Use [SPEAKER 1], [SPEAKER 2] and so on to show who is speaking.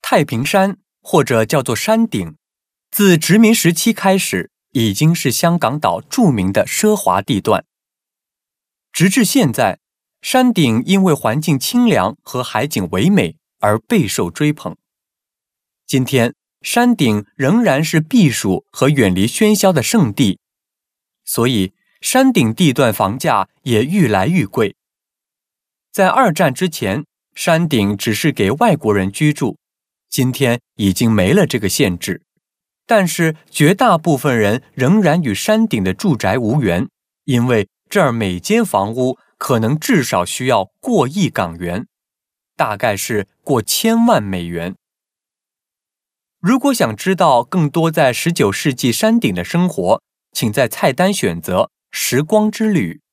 [SPEAKER 1] 太平山或者叫做山顶，自殖民时期开始，已经是香港岛著名的奢华地段。直至现在，山顶因为环境清凉和海景唯美而备受追捧。今天，山顶仍然是避暑和远离喧嚣的圣地，所以山顶地段房价也愈来愈贵。在2战之前，山顶只是给外国人居住，今天已经没了这个限制。但是绝大部分人仍然与山顶的住宅无缘，因为这儿每间房屋可能至少需要过亿港元，大概是过1000万美元。如果想知道更多在19世纪山顶的生活，请在菜单选择时光之旅。